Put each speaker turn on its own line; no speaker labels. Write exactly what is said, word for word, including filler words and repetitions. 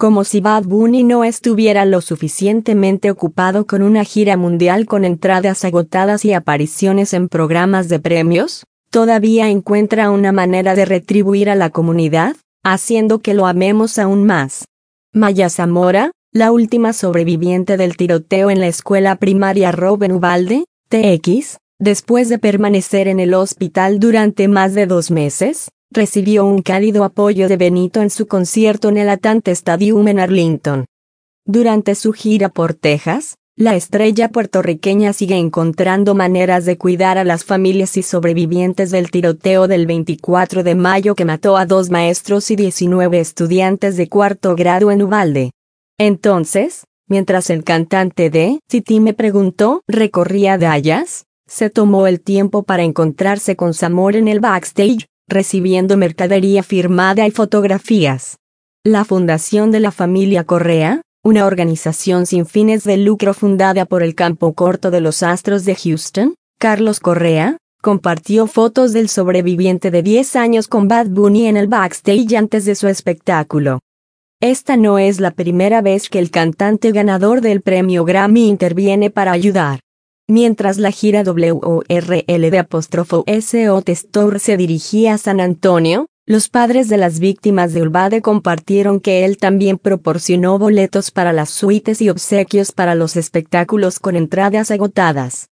como si Bad Bunny no estuviera lo suficientemente ocupado con una gira mundial con entradas agotadas y apariciones en programas de premios, todavía encuentra una manera de retribuir a la comunidad, haciendo que lo amemos aún más. Maya Zamora, la última sobreviviente del tiroteo en la escuela primaria Rob en Uvalde, Texas, después de permanecer en el hospital durante más de dos meses, recibió un cálido apoyo de Benito en su concierto en el Atlanta Stadium en Arlington. Durante su gira por Texas, la estrella puertorriqueña sigue encontrando maneras de cuidar a las familias y sobrevivientes del tiroteo del veinticuatro de mayo que mató a dos maestros y diecinueve estudiantes de cuarto grado en Uvalde. Entonces, mientras el cantante de Titi Me Preguntó recorría Dallas, se tomó el tiempo para encontrarse con Zamora en el backstage, recibiendo mercadería firmada y fotografías. La Fundación de la Familia Correa, una organización sin fines de lucro fundada por el campo corto de los Astros de Houston, Carlos Correa, compartió fotos del sobreviviente de diez años con Bad Bunny en el backstage antes de su espectáculo. Esta no es la primera vez que el cantante ganador del premio Grammy interviene para ayudar. Mientras la gira W O R L de apóstrofo S O Tour se dirigía a San Antonio, los padres de las víctimas de Uvalde compartieron que él también proporcionó boletos para las suites y obsequios para los espectáculos con entradas agotadas.